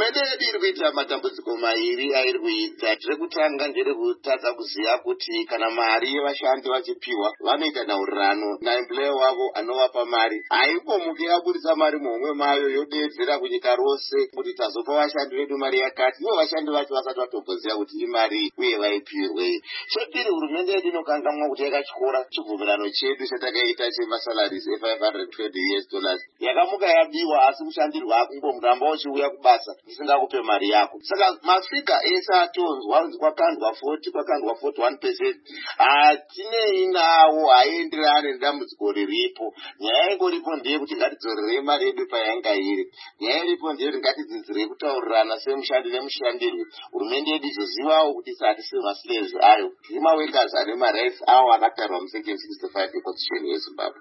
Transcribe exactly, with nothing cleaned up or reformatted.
hurumende yedu iri kuita matambudziko mairi airi kuita. Zvekutanga nderekutadza kuziva kuti kana mari yevashandi vachipiwa vanoita nhaurirano naemployer wavo anovapa mari. Haimbomuke yabudisa mari muhomwe mayo yodedzera kunyika rose kuti tazopa vashandi vedu mari yakati, ivo vashandi vacho vasati vatomboziva kuti imari uye vaipirwei. Chepiri, hurumende yedu inokanganwa kuti yakatyora chibvumirano chedu chatakaita chemasalaries e-five hundred twenty US dollars. Yakamuka yabiwa asi kushandirwa akungomuramba uchiuya kubasa isingakupe mari yako. Saka mafiga ese atonzwa kunzi kwakandwa forty kwakandwa forty-one percent hatinei nawo, haienderane nedambudziko riripo. Nyaya ingoripo ndeyekuti ngatidzorerei mari yedu payanga iri. Nyaya iripo ndeyekuti ngatidzidzirei kutaurirana semushandi nemushandirwi. Hurumende yedu izozivawo kuti hatisi maslaves ayo. Tiri maworkers ane marights awo akatarwa musection sixty-five yeconstitution yeZimbabwe.